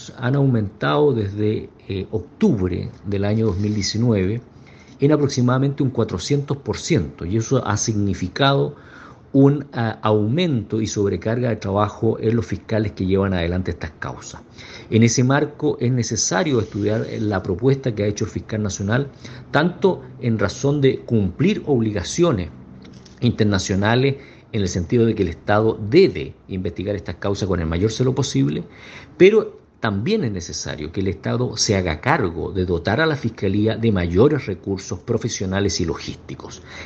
ingresos han aumentado desde octubre del año 2019 en aproximadamente un 400%, y eso ha significado un aumento y sobrecarga de trabajo en los fiscales que llevan adelante estas causas. En ese marco es necesario estudiar la propuesta que ha hecho el fiscal nacional, tanto en razón de cumplir obligaciones internacionales en el sentido de que el Estado debe investigar estas causas con el mayor celo posible, pero también es necesario que el Estado se haga cargo de dotar a la Fiscalía de mayores recursos profesionales y logísticos.